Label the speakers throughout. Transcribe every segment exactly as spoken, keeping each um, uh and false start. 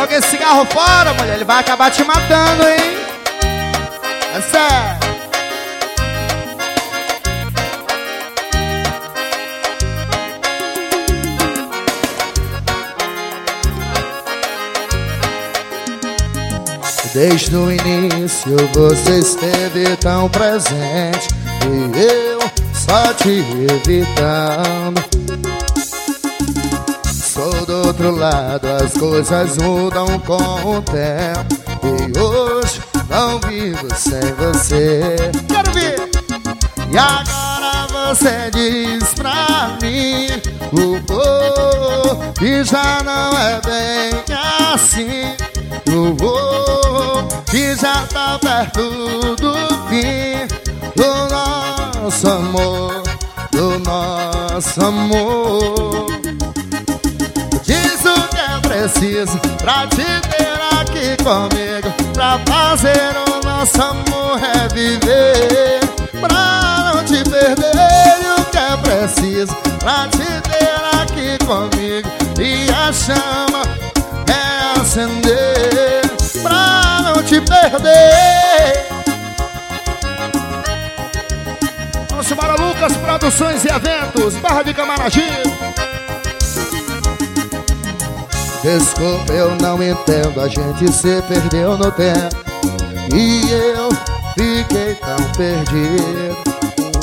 Speaker 1: Joga esse cigarro fora, mulher, ele vai acabar te matando, hein? É sério. Desde o início você esteve tão presente e eu só te evitando. Sou do outro lado, as coisas mudam com o tempo e hoje não vivo sem você. Quero ver! E agora você diz pra mim o oh, que já não é bem assim. O oh, que já tá perto do fim do nosso amor, do nosso amor. Diz o que é preciso pra te ter aqui comigo, pra fazer o nosso amor reviver, pra não te perder. E o que é preciso pra te ter aqui comigo, e a chama é acender, pra não te perder. Vamos embora, Lucas Produções e Eventos, Barra de Camaragibe. Desculpa, eu não entendo, a gente se perdeu no tempo e eu fiquei tão perdido.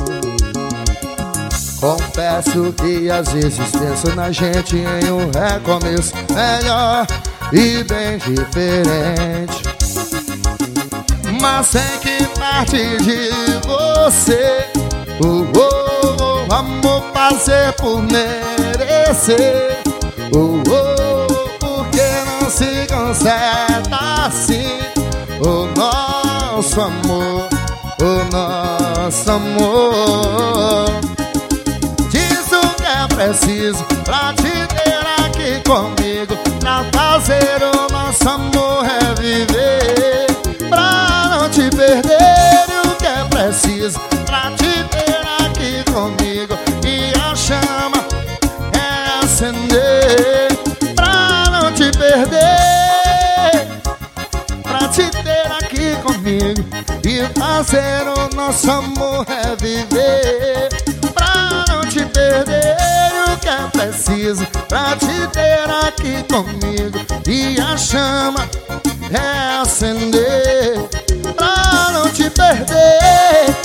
Speaker 1: Confesso que às vezes penso na gente em um recomeço melhor e bem diferente, mas sem que parte de você o oh, oh, amor fazer por merecer. O oh, porque não se conserta assim o nosso amor, o nosso amor. Preciso pra te ter aqui comigo, pra fazer o nosso amor reviver, pra não te perder. E o que é preciso pra te ter aqui comigo, e a chama é acender, pra não te perder, pra te ter aqui comigo e fazer o nosso amor reviver, pra não te perder. Que é preciso pra te ter aqui comigo, e a chama é acender, pra não te perder,